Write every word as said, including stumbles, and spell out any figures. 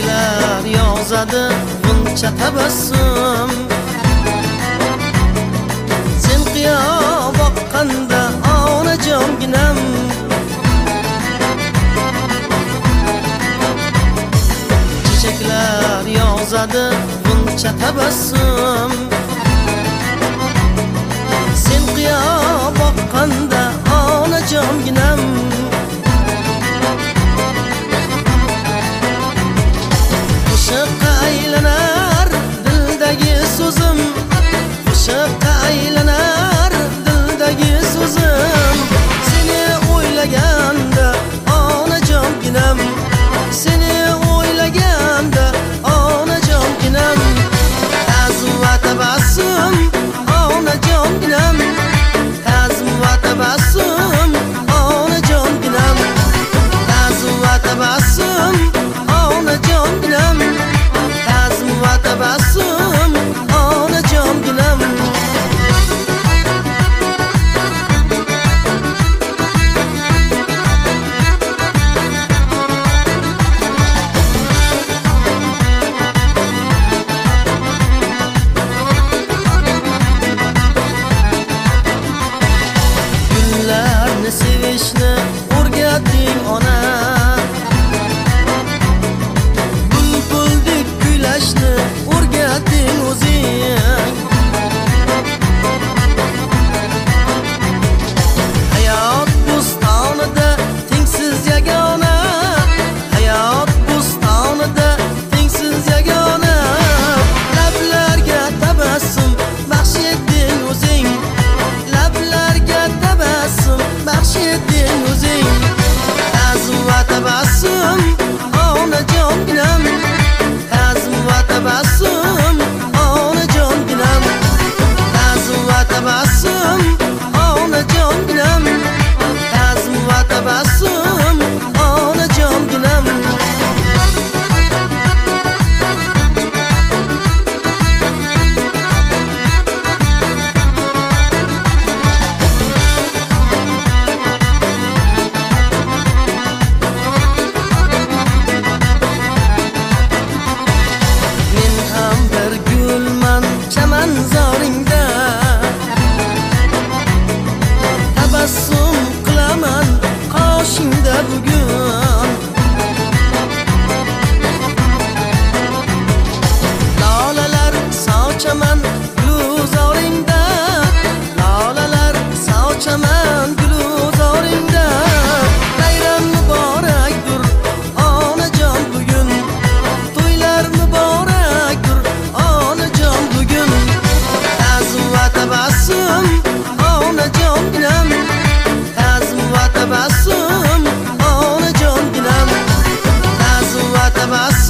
Chechaklar yog'zadi g'uncha tabassum. Sen qiyo boqqanda onajonginam. Chechaklar yog'zadi g'uncha tabassum. Sen qiyo boqqanda onajonginam. Qo'shiqqa aylanar dildagi so'zim, qo'shiqqa aylanar dildagi so'zim. Seni o'ylaganda onajonginam, seni o'ylaganda onajonginam. Ta'zim va tabassum onajonginam, ta'zim va tabassum onajonginam, ta'zim va tabassum onajonginam, ta'zim va tabassum onajonginam. Gullarni sevishni o'rgatding ona, bulbuldek kuylashni o'rgatding o'zing. Hayot bo'stonida tengsiz yagona, hayot bo'stonida tengsiz yagona. Lablarga tabassum baxsh etding o'zing, lablarga tabassum baxsh etding o'zing. Ta'zim va tabassum onajonginam, ta'zim va tabassum onajonginam, ta'zim va tabassum onajonginam, ta'zim va tabassum onajonginam. Men ham bir gulman chamanzoringda, tabassum qilaman qoshingda bugun. Lolalar sochaman gulzoringda, lolalar sochaman gulzoringda. Bayram muborakdir onajon bugun, to'ylar muborakdir onajon bugun. Ta'zim va tabassum onajonginam, ta'zim va tabassum onajonginam, ta'zim va tabassum